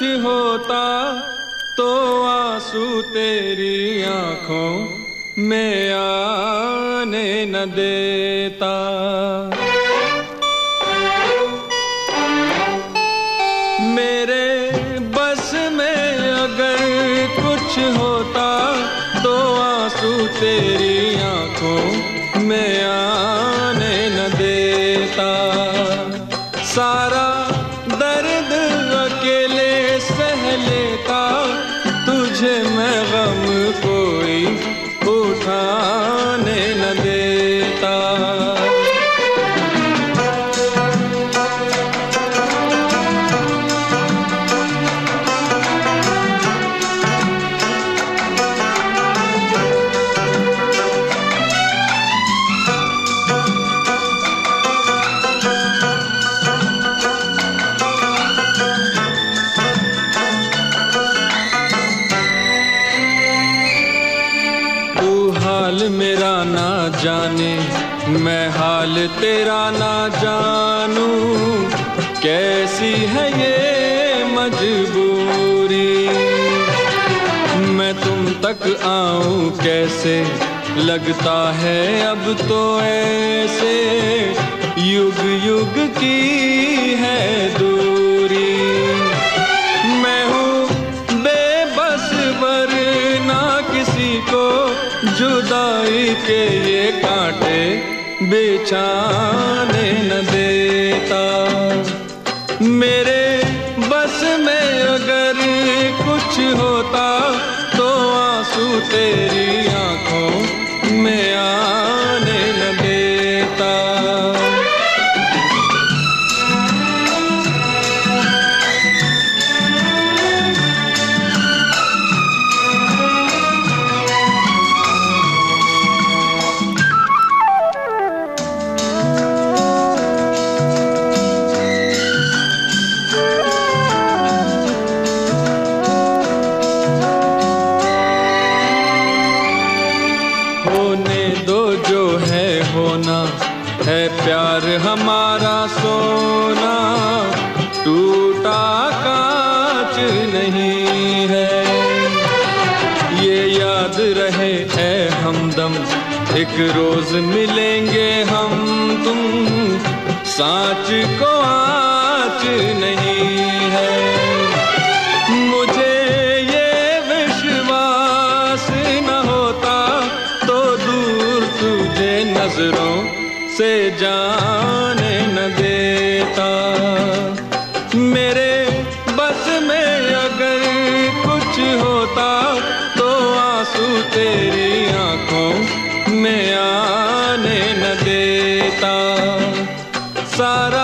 होता तो आंसू तेरी आंखों में आने न देता। मेरे बस में अगर कुछ होता तो आंसू तेरी आंखों में आने न देता। सारा दर्द अकेले सह लेता, तुझे मैं गम कोई उठाने न देता। हाल मेरा ना जाने, मैं हाल तेरा ना जानूं, कैसी है ये मजबूरी। मैं तुम तक आऊं कैसे, लगता है अब तो ऐसे युग युग की है दूरी। मैं हूँ बेबस वरना किसी को जुदाई के ये कांटे बिछाने न देता। मेरे बस में अगर कुछ होता तो आंसू तेरी आंखों में आने न देता। होने दो जो है होना, है प्यार हमारा सोना, टूटा कांच नहीं है। ये याद रहे ऐ हमदम, एक रोज मिलेंगे हम तुम, सांच को आँच नहीं है। मुझे ये विश्वास न होता तो दूर तुझे नजरों से जाने न देता। मेरे बस में अगर कुछ होता तो आंसू तेरी आंखों में आने न देता। सारा